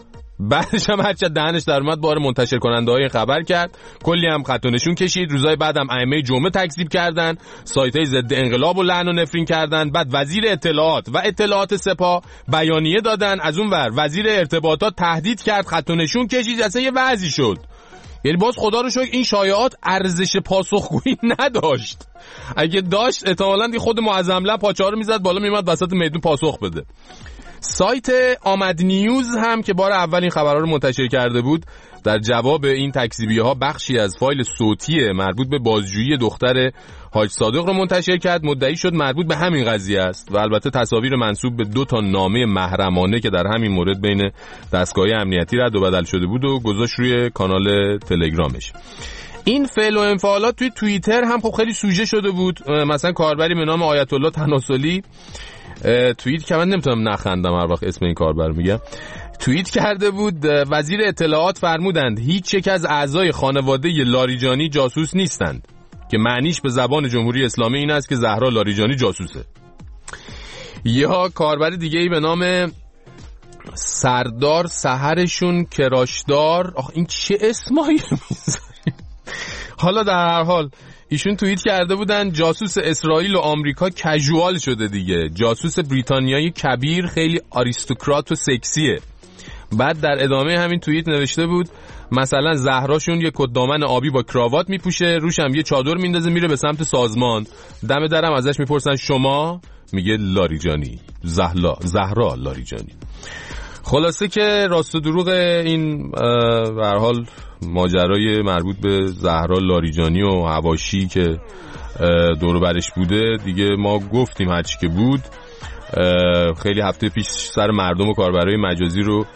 بعدش هم هرچه دهنش در اومد بار منتشر کننده های خبر کرد، کلی هم خط و نشون کشید. روزای بعدم ائمه جمعه تکذیب کردن، سایت های ضد انقلاب و لعن و نفرین کردن. بعد وزیر اطلاعات و اطلاعات سپاه بیانیه دادن، از اون ور وزیر ارتباطات تهدید کرد، خط و نشون کشید، اصلا یه وضعی شد. یعنی باز خدا رو شکر این شایعات ارزش پاسخگویی نداشت. اگه داشت احتمالاً خود معظمله پاچه‌ها رو میزد بالا میومد وسط میدون پاسخ بده. سایت آمد نیوز هم که بار اول این خبرها رو منتشر کرده بود، در جواب این تکذیبی‌ها بخشی از فایل صوتی مربوط به بازجویی دختر حاج صادق رو منتشر کرد. مدعی شد مربوط به همین قضیه است و البته تصاویر منسوب به دو تا نامه محرمانه که در همین مورد بین دستگاه امنیتی رد و بدل شده بود و گذاشت روی کانال تلگرامش. این فعل و انفعالات توی توییتر هم خب خیلی سوژه شده بود. مثلا کاربری به نام آیت الله تناسلی توییت که من نمیتونم نخندم هر وقت اسم این کاربر میگم، توییت کرده بود وزیر اطلاعات فرمودند هیچ یک از اعضای خانواده لاریجانی جاسوس نیستند، که معنیش به زبان جمهوری اسلامی این است که زهرا لاریجانی جاسوسه. یا کاربر دیگه ای به نام سردار سحرشون کراشدار، آخ این چه اسمایی میذاری. حالا در هر حال ایشون توییت کرده بودن جاسوس اسرائیل و آمریکا کژوال شده دیگه، جاسوس بریتانیایی کبیر خیلی آریستوکرات و سکسیه. بعد در ادامه همین توییت نوشته بود مثلا زهراشون یه کت دامن آبی با کراوات میپوشه، روش هم یه چادر میندازه میره به سمت سازمان، دم درم ازش میپرسن شما، میگه لاریجانی، زهلا زهرا لاریجانی. خلاصه که راست و دروغ این به هر حال ماجرای مربوط به زهرا لاریجانی و حواشی که دور برش بوده دیگه ما گفتیم هرچی که بود. خیلی هفته پیش سر مردم و کاربرای مجازی رو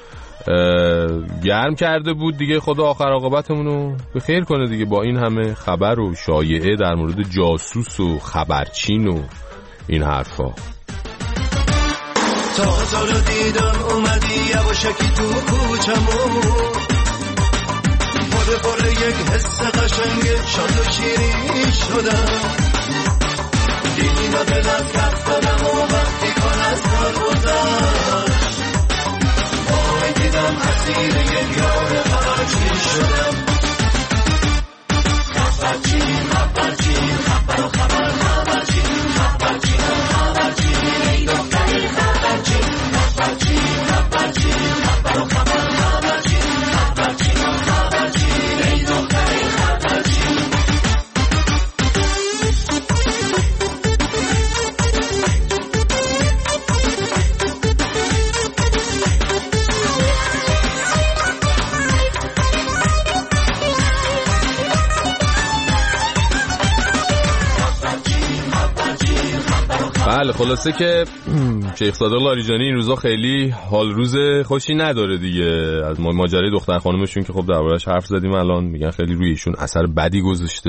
گرم کرده بود دیگه. خدا آخر عاقبتمون رو به خیر کنه دیگه با این همه خبر و شایعه در مورد جاسوس و خبرچین و این حرفا. تا تا رو دیدم اومدی یواشکی تو کوچمون، پره پره یک حس قشنگ شاد و شیرین شدم، دیدی و دلت کف دادم و وقتی کن از کار گذشت، وای دیدم اسیر یک یار خبرچین شدم. خبرچین خبرچین خبر و خبر خبرچین خبرچین خبرچین ای دختری خبرچین خبرچین خبرچین خبر و خبر خبرچین خبرچین خبرچین ای دختری خبرچین. بله خلاصه که شیخ صادق لاریجانی این روزا خیلی حال روز خوشی نداره دیگه. از ماجرای دختر خانمشون که خب دربارش حرف زدیم الان، میگن خیلی روی ایشون اثر بدی گذاشته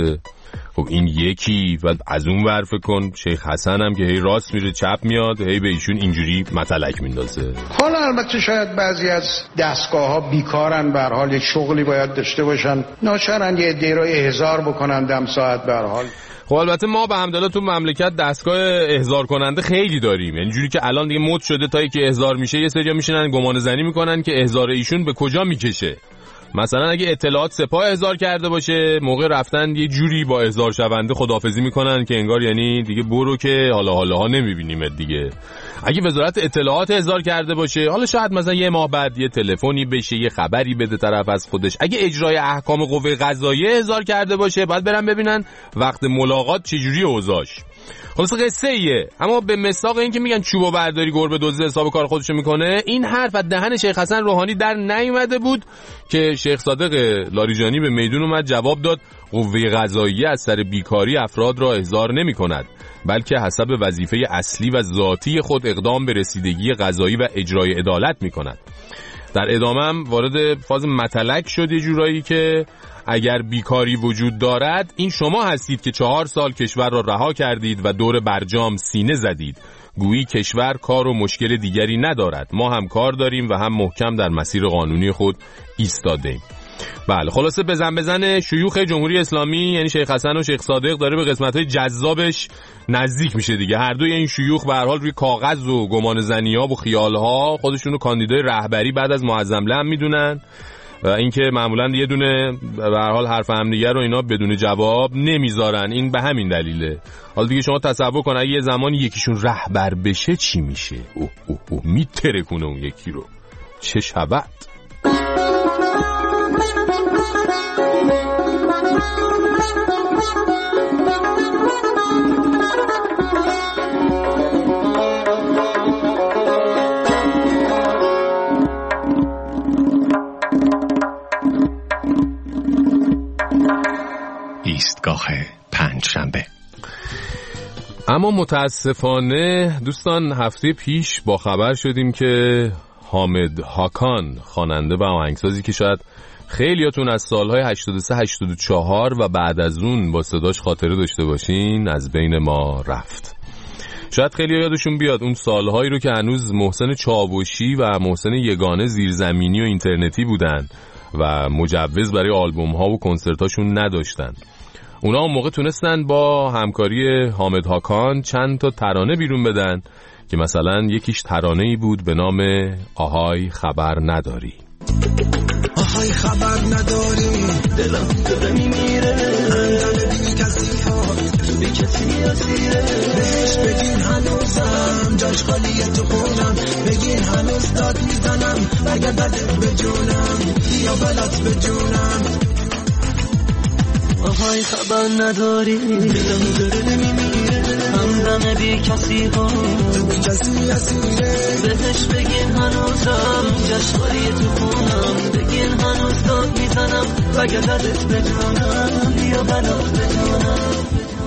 خب این یکی. و از اون ور فکر کن شیخ حسن هم که هی راست میره چپ میاد، هی به ایشون اینجوری متلک میندازه. حالا البته شاید بعضی از دستگاه ها بیکارن، به هر حال یک شغلی باید داشته باشن، ناچارن یه عده‌ای رو احضار بکنن دم ساعت. به هر حال خب البته ما به حمدالله تو مملکت دستگاه احضار کننده خیلی داریم، یعنی جوری که الان دیگه مد شده تا که احضار میشه یه سریا میشینن گمان زنی میکنن که احضار ایشون به کجا میکشه. مثلا اگه اطلاعات سپاه احضار کرده باشه، موقع رفتن یه جوری با احضار شونده خداحافظی میکنن که انگار یعنی دیگه برو که حالا حالا ها نمیبینیمت دیگه. اگه وزارت اطلاعات احضار کرده باشه، حالا شاید مثلا یه ماه بعد یه تلفنی بشه، یه خبری بده طرف از خودش. اگه اجرای احکام قوه قضاییه احضار کرده باشه، بعد برن ببینن وقت ملاقات چجوری اوضاعش. خلاص قصه ایه. اما به مساق این که میگن چوبو برداری گربه دزد حساب کار خودشو میکنه، این حرف از دهن شیخ حسن روحانی در نیومده بود که شیخ صادق لاریجانی به میدون اومد جواب داد قوه قضاییه از سر بیکاری افراد را احضار نمیکند، بلکه حسب وظیفه اصلی و ذاتی خود اقدام به رسیدگی قضایی و اجرای عدالت میکند. در ادامه هم وارد فاز متلک شد یه جورایی که اگر بیکاری وجود دارد، این شما هستید که چهار سال کشور را رها کردید و دور برجام سینه زدید. گویی کشور کار و مشکل دیگری ندارد. ما هم کار داریم و هم محکم در مسیر قانونی خود ایستادیم. بله، خلاصه بزن بزن شیوخ جمهوری اسلامی یعنی شیخ حسن و شیخ صادق داره به قسمت‌های جذابش نزدیک میشه دیگه. هر دوی این شیوخ به هر حال روی کاغذ و گمان زنی‌ها و خیال‌ها خودشونو کاندیدای رهبری بعد از معظمله هم میدونن و اینکه معمولا یه دونه به هر حال حرف هم دیگه رو اینا بدون جواب نمیذارن. این به همین دلیله. حالا دیگه شما تصور کن اگه یه زمان یکیشون رهبر بشه چی میشه؟ اوه اوه اوه میترکونه اون یکی رو. چه شبت. ایستگاه پنجشنبه. اما متاسفانه دوستان هفته پیش با خبر شدیم که حامد هاکان، خواننده و آهنگسازی که شاید خیلیاتون از سالهای هشتاد و سه هشتاد و چهار و بعد از اون با صداش خاطره داشته باشین، از بین ما رفت. شاید خیلی یادشون بیاد اون سالهایی رو که هنوز محسن چاوشی و محسن یگانه زیرزمینی و اینترنتی بودن و مجوز برای آلبوم ها و کنسرت هاشون نداشتن. اونا اون موقع تونستن با همکاری حامد هاکان چند تا ترانه بیرون بدن که مثلا یکیش ترانه‌ای بود به نام آهای خبر نداری. آهای خبر نداری دلم داره میمیره، اندل بی کسی ها بی کسی اسیره، بهش بگین هنوزم جاش خالیه تو خونم، بگین هنوز داد میزنم اگر بدت به جونم یا بلات به جونم. آهای خبر نداری دلم داره میمیره، همدم بی کسی ها بی کسی اسیره، بهش بگین هنوزم جاش خالیه تو خونم، بگین هنوز داد میزنم اگر بدت به جونم یا بلات به جونم.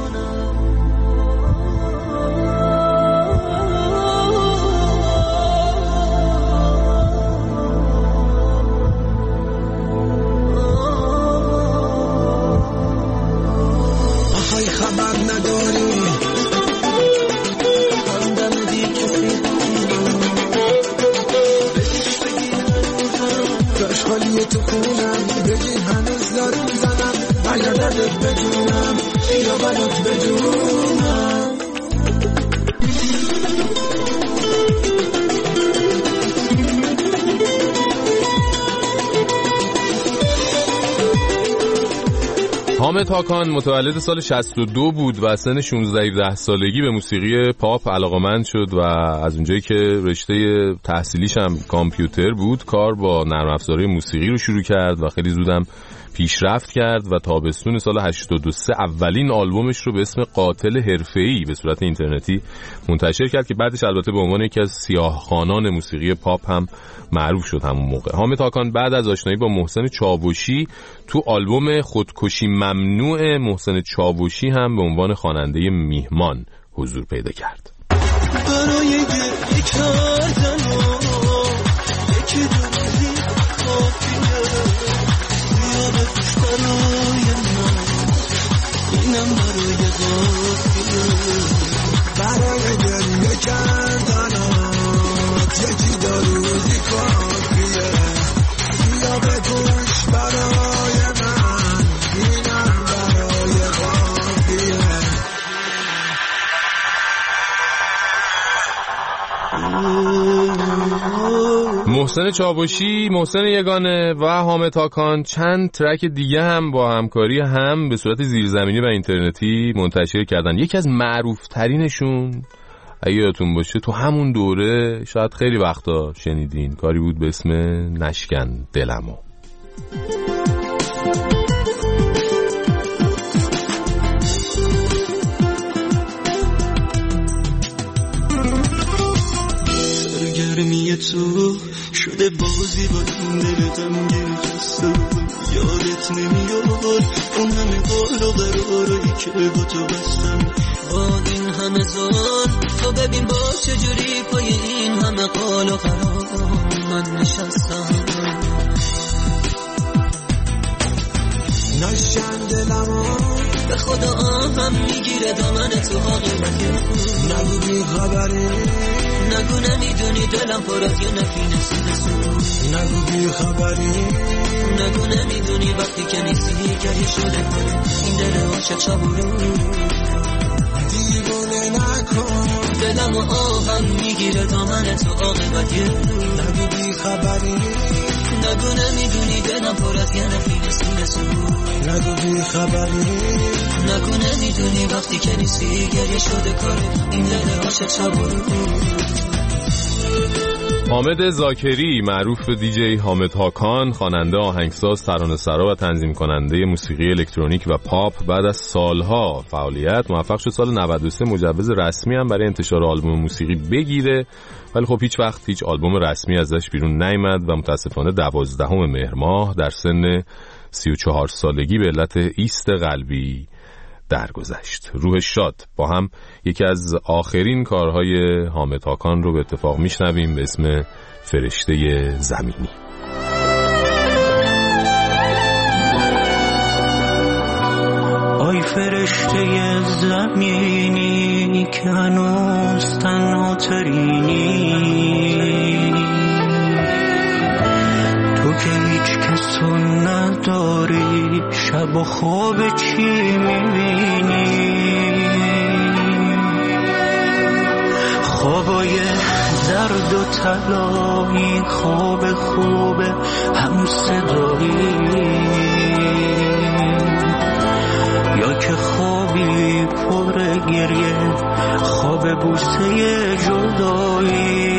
حامد هاکان متولد سال شصت و دو بود و سن شانزده هفده سالگی به موسیقی پاپ علاقه‌مند شد و از اونجایی که رشته تحصیلیش هم کامپیوتر بود، کار با نرم افزارهای موسیقی رو شروع کرد و خیلی زودم پیشرفت کرد و تابستون سال هشتاد و سه اولین آلبومش رو به اسم قاتل حرفه‌ای به صورت اینترنتی منتشر کرد که بعدش البته به عنوان یکی از سیاهخوانان موسیقی پاپ هم معروف شد همون موقع. حامد هاکان بعد از آشنایی با محسن چاوشی تو آلبوم خودکشی ممنوع محسن چاوشی هم به عنوان خواننده میهمان حضور پیدا کرد. برای گریه کردن یکی دو روزی کافیه، بیا بپوش برای من اینم برای قافیه برای گریه کردنات یکی داروزی کافیه بیا بپوش برای من اینم برای قافیه محسن چاوشی، محسن یگانه و حامد هاکان چند ترک دیگه هم با همکاری هم به صورت زیرزمینی و اینترنتی منتشر کردن. یکی از معروف ترینشون اگه یادتون باشه تو همون دوره شاید خیلی وقتا شنیدین، کاری بود به اسم نشکن دلمو. سرگرمی تو شده بازی با این دلتم گرفته یادت نمیاد اون همه قول و قرارایی که با تو بستم با این همه زار تو ببین با چجوری پای این همه قول و قرار من نشستم نشکن دلمو به خدا آهم میگیره دامن تو عاقبت نگو بی خبری نگو نمیدونی دلم پر از یه نفینه سیدسون نگو بی خبری نگو نمیدونی وقتی که نیستی گریه شده کنه این دل عاشق چابورو دیوونه نکن دلم و آهم میگیره دامن تو عاقبت نگو بی خبری نگو نمیدونی دلم پر از یه نفینه سیدسون نگو بی خبری نگو نمیدونی وقتی که نیستی گریه شده کنه این دل عاشق چابورو. حامد زاکری معروف به دیجی حامد هاکان، خواننده، آهنگساز، ترانه‌سرا و تنظیم کننده موسیقی الکترونیک و پاپ، بعد از سالها فعالیت موفق شد سال نود و سه مجوز رسمی هم برای انتشار آلبوم موسیقی بگیره، ولی خب هیچ وقت هیچ آلبوم رسمی ازش بیرون نیامد و متاسفانه دوازدهم مهر ماه در سن سی و چهار سالگی به علت ایست قلبی درگذشت. روح شاد. با هم یکی از آخرین کارهای حامد هاکان رو به اتفاق میشنویم به اسم فرشته زمینی. آی فرشته زمینی که هنوز تنها ترینی تو که هیچ کسو نداری شب و خواب چی میبینی خوابای زرد و طلایی خواب خوب هم صدایی یا که خوابی پر گریه خواب بوسه جدایی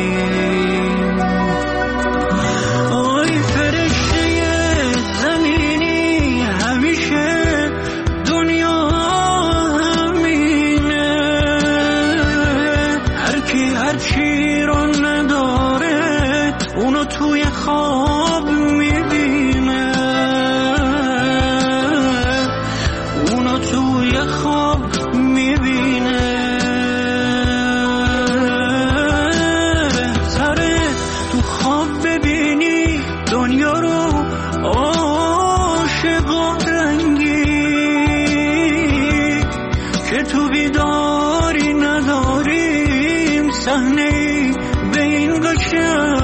خواب میبینه اونو توی خواب میبینه بهتره تو خواب ببینی دنیا رو عاشق و رنگی که تو بیداری نداریم صحنه به این قشنگ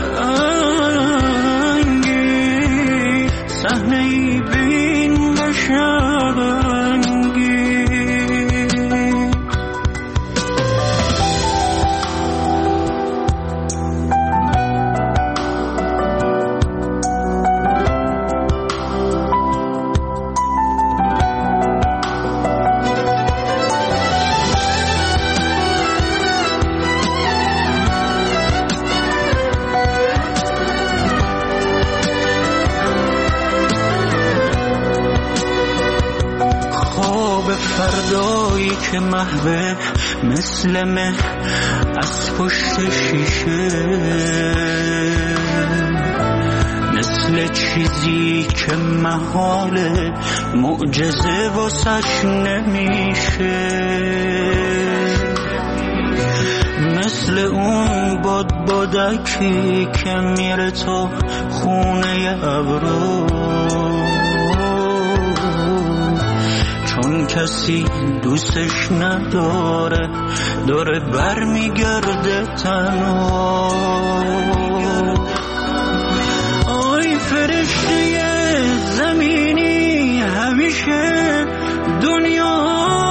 صحنه‌ای بین قشنگی فردایی که محوه مثل مه از پشت شیشه مثل چیزی که محال معجزه واسش نمیشه مثل اون باد بادکی که میره تا خونه ابرو چون کسی دوستش نداره داره بر میگرده تنها. آی فرشته زمینی همیشه دنیا